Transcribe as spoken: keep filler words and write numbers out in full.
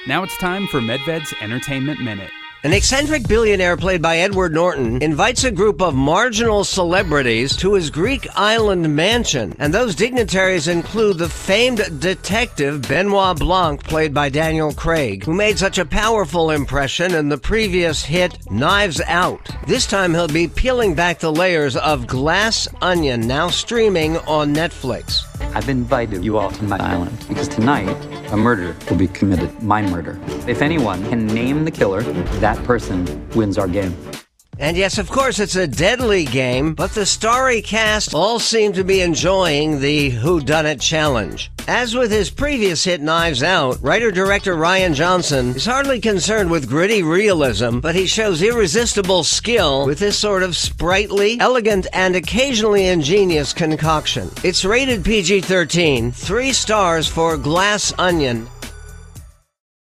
Now it's time for MedVed's Entertainment Minute. An eccentric billionaire played by Edward Norton invites a group of marginal celebrities to his Greek island mansion. And those dignitaries include the famed detective Benoit Blanc, played by Daniel Craig, who made such a powerful impression in the previous hit Knives Out. This time he'll be peeling back the layers of Glass Onion, now streaming on Netflix. I've invited you all to my island because tonight a murder will be committed, my murder. If anyone can name the killer, that person wins our game. And yes, of course, it's a deadly game, but the starry cast all seem to be enjoying the whodunit challenge. As with his previous hit Knives Out, writer-director Rian Johnson is hardly concerned with gritty realism, but he shows irresistible skill with this sort of sprightly, elegant, and occasionally ingenious concoction. It's rated P G thirteen, three stars for Glass Onion.